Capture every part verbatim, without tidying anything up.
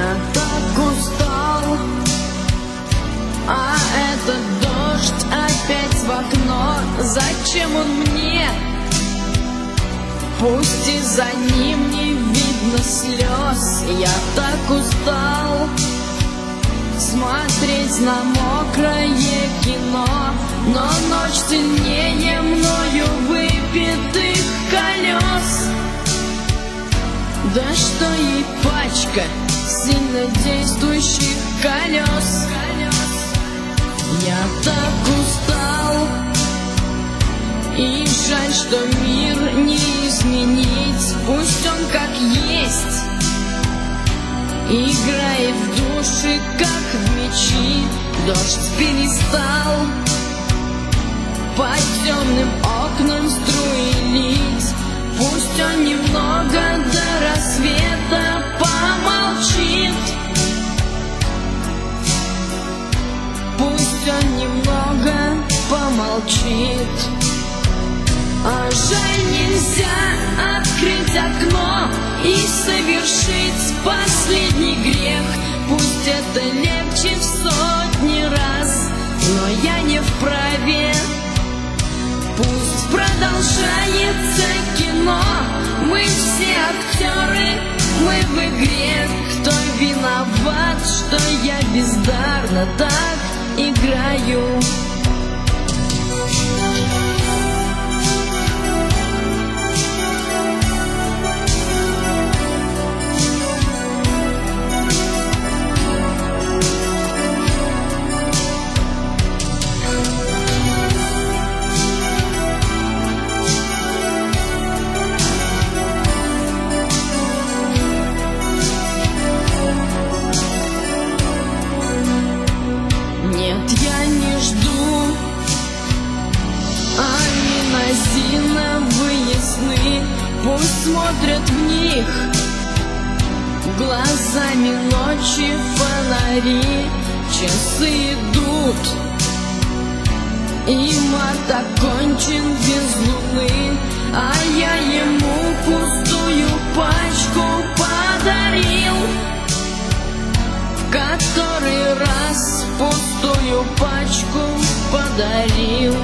Я так устал, а этот дождь опять в окно. Зачем он мне? Пусть и за ним не видно слез. Я так устал смотреть на мокрое кино, но ночь сильнее мною выпитых колес. Да что ей пачка сильнодействующих колес. Я так устал, и жаль, что мир не изменить. Пусть он как есть играет в души, как в мечи. Дождь перестал по темным окнам струи лить. Пусть он немного до рассвета помолчит. Пусть он немного помолчит. А жаль, нельзя открыть окно и совершить последний грех. Пусть это легче в сотни раз, но я не вправе. Пусть продолжается кино, мы все актеры, мы в игре. Кто виноват, что я бездарно так играю? Нет, я не жду, они назиновые сны. Пусть смотрят в них глазами ночи фонари. Часы идут, и март окончен без луны, а я ему пустую пачку подарил. Который раз пустую пачку подарил.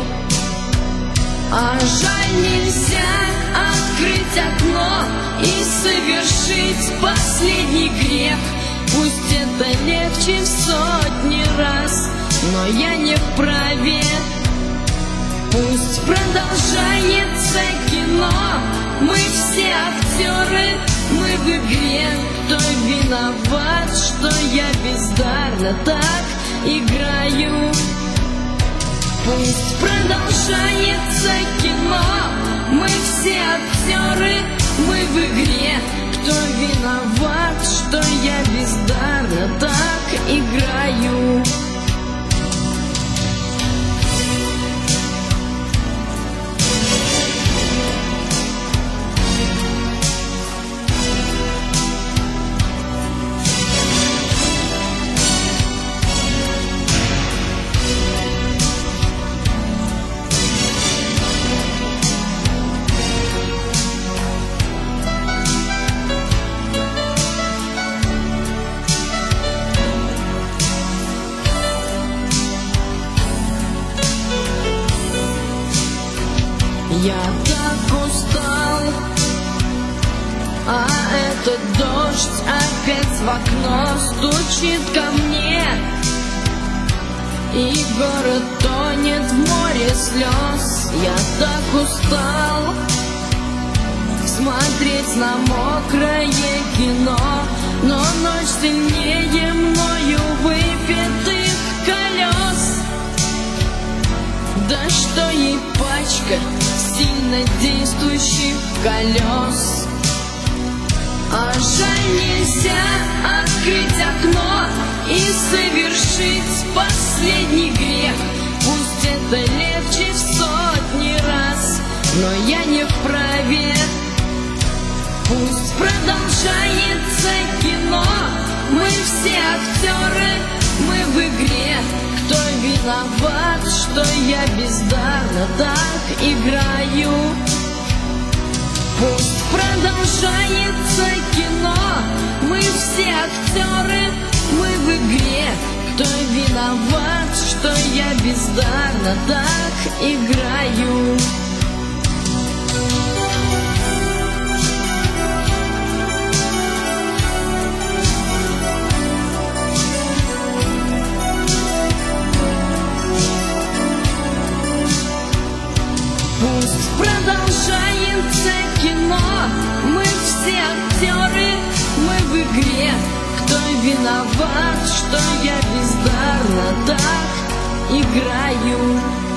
А жаль, нельзя открыть окно и совершить последний грех. Пусть это легче в сотни раз, но я не вправе. Пусть продолжается кино, мы все актеры, мы в игре. Кто виноват, что я бездарно так играю? Пусть продолжается кино, мы все актеры, мы в игре. Кто виноват, что я бездарно так играю? Я так устал, а этот дождь опять в окно стучит ко мне, и город тонет в море слез. Я так устал смотреть на мокрое кино, но ночь сильнее мною выпитых колес. Да что ей пачка сильнодействующих колес. А жаль, нельзя открыть окно и совершить последний грех. Пусть это легче в сотни раз, но я не вправе. Пусть продолжается кино, мы все актеры, мы в игре. Кто виноват, что я бездарно так играю? Пусть продолжается кино, мы все актеры, я бездарно так играю. Пусть продолжается кино, мы все актеры, мы в игре. Кто виноват, что я бездарно так играю?